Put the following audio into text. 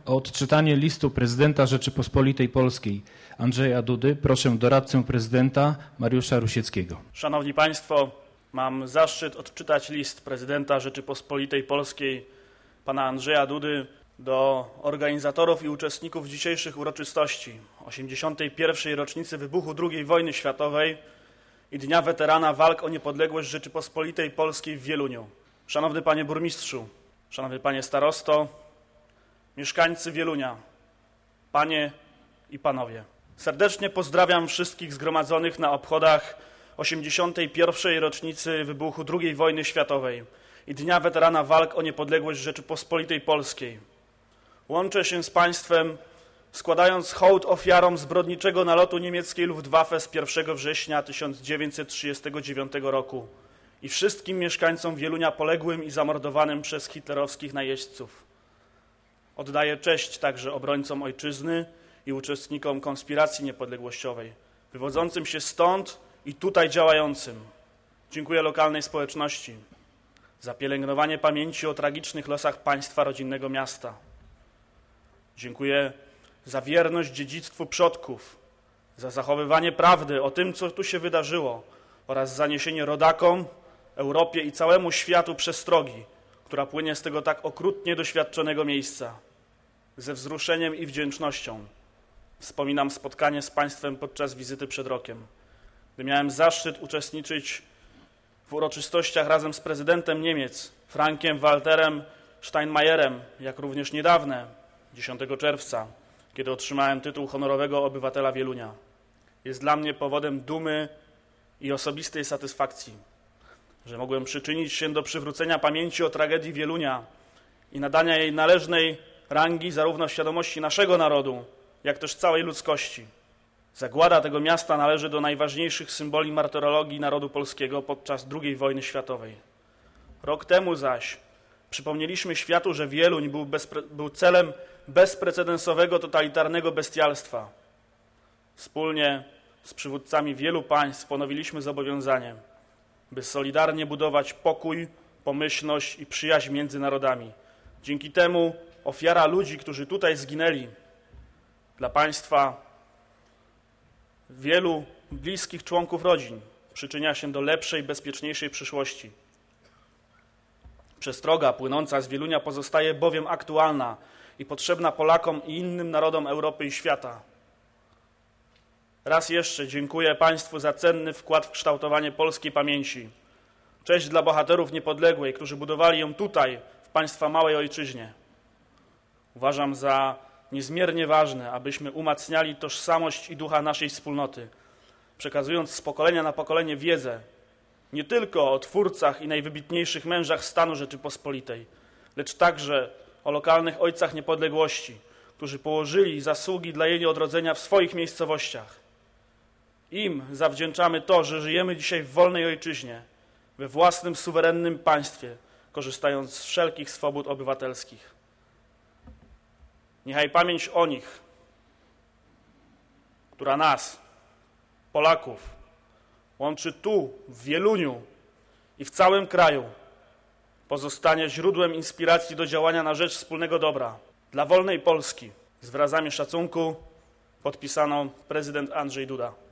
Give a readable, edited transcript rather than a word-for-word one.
O odczytanie listu prezydenta Rzeczypospolitej Polskiej Andrzeja Dudy proszę doradcę prezydenta Mariusza Rusieckiego. Szanowni Państwo, mam zaszczyt odczytać list prezydenta Rzeczypospolitej Polskiej pana Andrzeja Dudy do organizatorów i uczestników dzisiejszych uroczystości 81. rocznicy wybuchu II wojny światowej i Dnia Weterana Walk o Niepodległość Rzeczypospolitej Polskiej w Wieluniu. Szanowny Panie Burmistrzu, Szanowny Panie Starosto, mieszkańcy Wielunia, Panie i Panowie. Serdecznie pozdrawiam wszystkich zgromadzonych na obchodach 81. rocznicy wybuchu II wojny światowej i Dnia Weterana Walk o Niepodległość Rzeczypospolitej Polskiej. Łączę się z Państwem, składając hołd ofiarom zbrodniczego nalotu niemieckiej Luftwaffe z 1 września 1939 roku i wszystkim mieszkańcom Wielunia poległym i zamordowanym przez hitlerowskich najeźdźców. Oddaję cześć także obrońcom ojczyzny i uczestnikom konspiracji niepodległościowej, wywodzącym się stąd i tutaj działającym. Dziękuję lokalnej społeczności za pielęgnowanie pamięci o tragicznych losach państwa rodzinnego miasta. Dziękuję za wierność dziedzictwu przodków, za zachowywanie prawdy o tym, co tu się wydarzyło oraz za niesienie rodakom, Europie i całemu światu przestrogi, która płynie z tego tak okrutnie doświadczonego miejsca. Ze wzruszeniem i wdzięcznością wspominam spotkanie z Państwem podczas wizyty przed rokiem, gdy miałem zaszczyt uczestniczyć w uroczystościach razem z prezydentem Niemiec, Frankiem Walterem Steinmeierem, jak również niedawne, 10 czerwca, kiedy otrzymałem tytuł honorowego obywatela Wielunia. Jest dla mnie powodem dumy i osobistej satysfakcji, że mogłem przyczynić się do przywrócenia pamięci o tragedii Wielunia i nadania jej należnej rangi zarówno w świadomości naszego narodu, jak też całej ludzkości. Zagłada tego miasta należy do najważniejszych symboli martyrologii narodu polskiego podczas II wojny światowej. Rok temu zaś przypomnieliśmy światu, że Wieluń był celem bezprecedensowego totalitarnego bestialstwa. Wspólnie z przywódcami wielu państw ponowiliśmy zobowiązanie, by solidarnie budować pokój, pomyślność i przyjaźń między narodami. Dzięki temu ofiara ludzi, którzy tutaj zginęli, dla państwa wielu bliskich członków rodzin przyczynia się do lepszej, bezpieczniejszej przyszłości. Przestroga płynąca z Wielunia pozostaje bowiem aktualna i potrzebna Polakom i innym narodom Europy i świata. Raz jeszcze dziękuję Państwu za cenny wkład w kształtowanie polskiej pamięci. Cześć dla bohaterów niepodległej, którzy budowali ją tutaj, w Państwa małej ojczyźnie. Uważam za niezmiernie ważne, abyśmy umacniali tożsamość i ducha naszej wspólnoty, przekazując z pokolenia na pokolenie wiedzę nie tylko o twórcach i najwybitniejszych mężach stanu Rzeczypospolitej, lecz także o lokalnych ojcach niepodległości, którzy położyli zasługi dla jej odrodzenia w swoich miejscowościach. Im zawdzięczamy to, że żyjemy dzisiaj w wolnej ojczyźnie, we własnym suwerennym państwie, korzystając z wszelkich swobód obywatelskich. Niechaj pamięć o nich, która nas, Polaków, łączy tu, w Wieluniu i w całym kraju, pozostanie źródłem inspiracji do działania na rzecz wspólnego dobra dla wolnej Polski. Z wyrazami szacunku podpisano prezydent Andrzej Duda.